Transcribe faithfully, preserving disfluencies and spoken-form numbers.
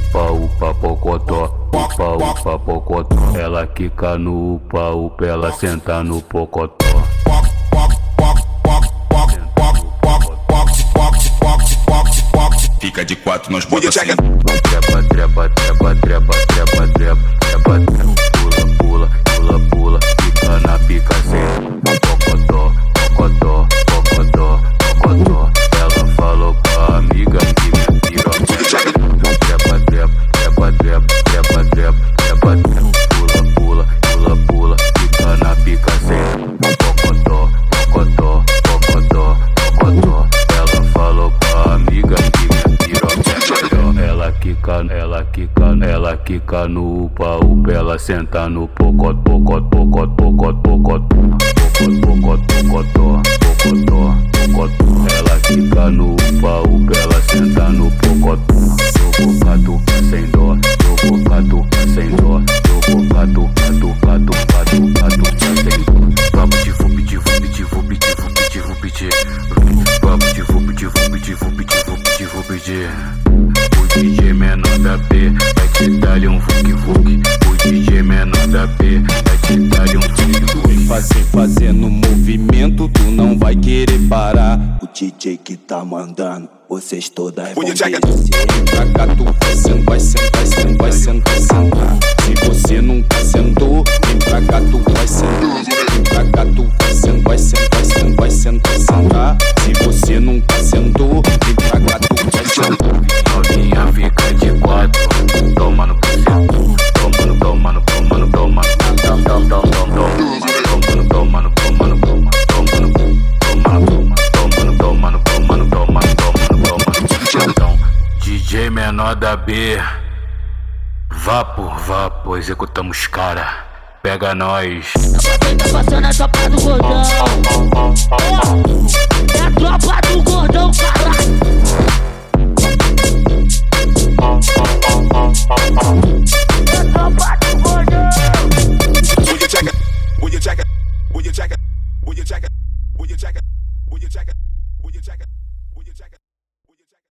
upa, upa, pocotó. Upa, upa, pocotó. Ela quica no upa, upa, ela senta no pocotó. Fica de quatro, nós bota assim. Trepa, trepa, trepa, trepa, trepa, trepa, trepa, trepa. Pula, pula, pula, pula. Fica na pica sem pocotó, pocotó, pocotó, pocotó. Ela falou pra amiga que minha piroca. Trepa, trepa, trepa, trepa, trepa, trepa, trepa, trepa. Pula, pula, pula, pula. Fica na pica sem pocotó, pocotó, pocotó, pocotó. Ela falou pra amiga que minha piroca. Ela quica, ela quica, ela quica no upa, upa, ela senta no pocotó, pocotó, pocotó, pocotó, pocotó, pocotó, pocotó, pocotó, pocotó. Ela quica no upa, upa, ela senta no pocotó. Do bocado sem dó, do bocado sem dó, do bocado, cadu, cadu, cadu, cadu, sem dó. Vamos de vup, de vup, de vup, de vup, de vup, de vamos de vup, de vup, de vup, de vup, de vup, de. O D J menor da B vai te dar-lhe um vuk vuk. O D J menor da B vai te dar-lhe um vuk vuk. Fazer, fazendo movimento, tu não vai querer parar. O D J que tá mandando, vocês todas vão descer. Pra cá tu vai sentar, vai sentar, vai sentar, vai sentar, vai sentar. Se você nunca sentou, vem pra cá tu vai sentar. Vem pra cá tu vai sentar, vai sentar, vai sentar, vai sentar, vai sentar. Se você nunca sentou, vem pra cá tu vai sentar. Novinha fica de quatro, toma no bucetão, toma no, toma no, toma no, toma no, toma, toma, toma, toma no, toma no, toma no, toma no, toma no, toma no, toma no, toma no, toma no, toma no, toma no, bucetão. D J menor da B, vá por vá, pô, executamos cara, pega nós. Tá passando a tropa do gordão. É a tropa do gordão, caralho. Will you check it? Will you check it? Will you check it? Will you check it?